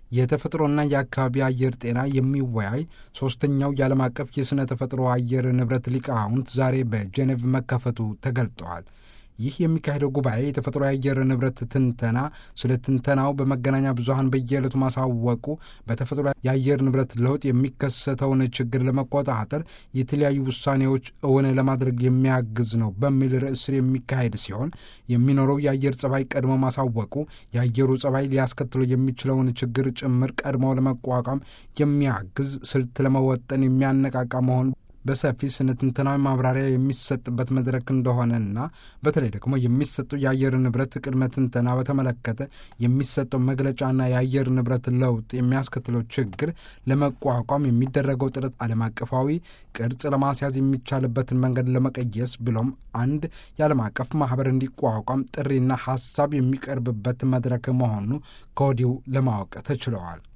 የተፈጥሮና የአካባቢ አየር ጤና የሚወያይ ሦስተኛው የዓለም አቀፍ የሥነ ተፈጥሮ አየር ንብረት ሊቃውንት ዛሬ በጄኔቭ መከፈቱ ተገልጠዋል። ይህ የሚካሄደው ጉባኤ የተፈጥሮ የአየር ንብረት ትንተና ስለ ትንተናው በመገናኛ ብዙሃን በየዕለቱ ማሳወቁ በተፈጥሮ የአየር ንብረት ለውጥ የሚከሰተውን ችግር ለመቆጣጠር የተለያዩ ውሳኔዎች እውን ለማድረግ የሚያግዝ ነው በሚል ርዕስ ስር የሚካሄድ ሲሆን የሚኖረው የአየር ጸባይ ቀድሞ ማሳወቁ የአየሩ ጸባይ ሊያስከትሎ የሚችለውን ችግር ጭምር ቀድሞ ለመቋቋም የሚያግዝ ስልት ለመወጠን የሚያነቃቃ መሆን በሰፊ ስነ ትንተናዊ ማብራሪያ የሚሰጥበት መድረክ እንደሆነና በተለይ ደግሞ የሚሰጠው የአየር ንብረት ቅድመ ትንተና በተመለከተ የሚሰጠው መግለጫና የአየር ንብረት ለውጥ የሚያስከትለው ችግር ለመቋቋም የሚደረገው ጥረት ዓለም አቀፋዊ ቅርጽ ለማስያዝ የሚቻልበትን መንገድ ለመቀየስ ብሎም አንድ የዓለም አቀፍ ማህበር እንዲቋቋም ጥሪና ሐሳብ የሚቀርብበት መድረክ መሆኑ ከወዲሁ ለማወቅ ተችለዋል።